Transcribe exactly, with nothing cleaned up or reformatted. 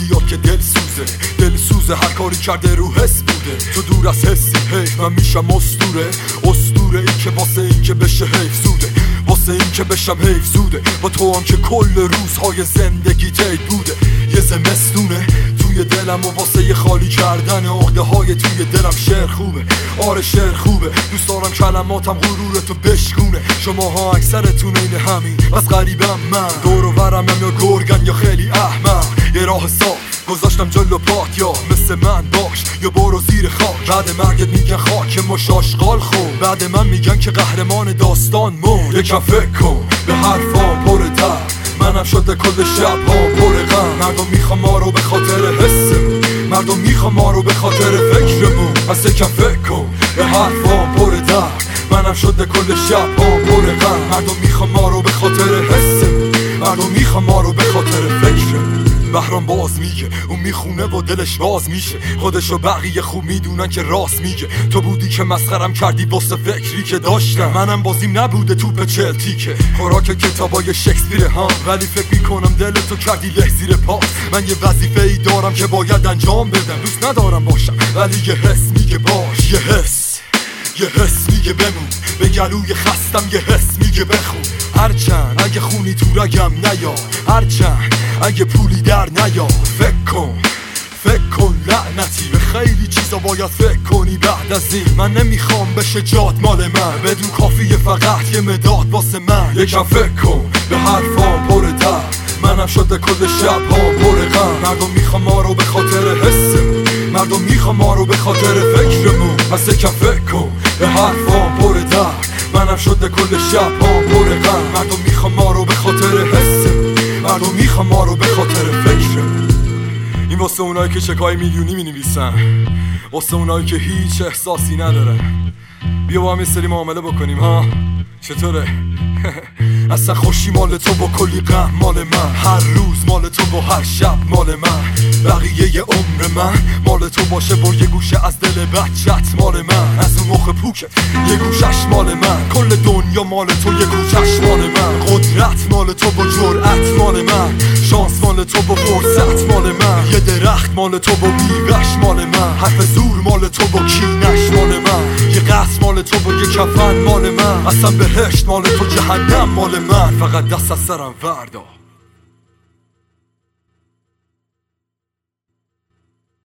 بیاد که دل سوزه دل سوزه هر کاری کرده رو حس بوده. تو دور از حسی حیف من میشم اسطوره اسطوره ای که واسه این که بشه حیف زوده واسه این که بشم حیف زوده. با تو هم که کل روزهای زندگی تید بوده. یه زمستونه توی دلم و واسه یه خالی کردن عقده های توی دلم. شعر خوبه آره شعر خوبه دوست دارم کلماتم غرورتو بشکونه. شماها اکثرتون این همین از غریبم من دور و برم یا گرگن یا خیلی احمق. یه راه صاف گذاشتم جلو پات یا مثل من باش یا برو زیر خاک. بعد مرگت میگن خاک مش آشغال خود. بعد من میگن که قهرمان داستان مرد. یکم فکر کن به حرفام پر درد منم شده کل شب ها پر غم. مردم میخوام ما رو به خاطر حسمون مردم میخوام ما رو به خاطر فکرمون. پس یکم فکر کن به حرفام پر درد منم شده کل شب ها پر غم. مردم میخوام ما رو به خاطر حسمون مردم میخوام ما رو به خاطر فکرمون. بهرام باز میگه اون میخونه و دلش باز میشه. خودش و بقیه خوب میدونن که راست میگه. تو بودی که مسخرم کردی واسه فکری که داشتم. منم بازیم نبوده توپ چلتیکه خوراک کتابای شکسپیر هم. ولی فکر میکنم دل تو کردی له زیر پاس. من یه وظیفه ای دارم که باید انجام بدم. دوست ندارم باشم ولی یه حس میگه باش. یه حس یه حس میگه بمون به گلوی خستم. یه حس میگه بخون هرچند اگه خونی تو رگم نیا. هرچند اگه پولی در نیا. فکر کن فکر کن لعنتی به خیلی چیزا باید فکر کنی بعد از این. من نمیخوام بشه جات مال من بدون کافیه فقط یه مداد واسه من. یکم فکر کن به حرفام پر درد منم شده کل شب ها پر غم. مردم میخوام ما رو به خاطر حسمون مردم میخوام ما رو به خاطر فکرمون. پس یکم فکر کن به حرفام پر درد منم شده کل شب ها پر غم. مردم میخوام ما رو به خاطر حسمون مردم میخوام ما رو به خاطر فکرمون. این واسه اونایی که چکای میلیونی مینویسن واسه اونایی که هیچ احساسی ندارن. بیا با هم یه سری معامله بکنیم ها چطوره؟ اصلا خوشی مال تو با کلی غم مال من. هر روز مال تو با هر شب مال من. بقیه ی عمر من مال تو باشه و یه گوشه از دل بچت مال من. از اون مخ پوکت یه گوشش مال من. کل دنیا مال تو یه گوشش مال من. قدرت مال تو با جرأت مال من. شانس مال تو با فرصت مال من. یه درخت مال تو با میوه‌ش مال من. حرف زور مال تو با کینش مال من. یه قصر مال تو با یه کفن مال من. اصلا بهشت مال تو جهنم مال من. فقط دست از سرم وردا.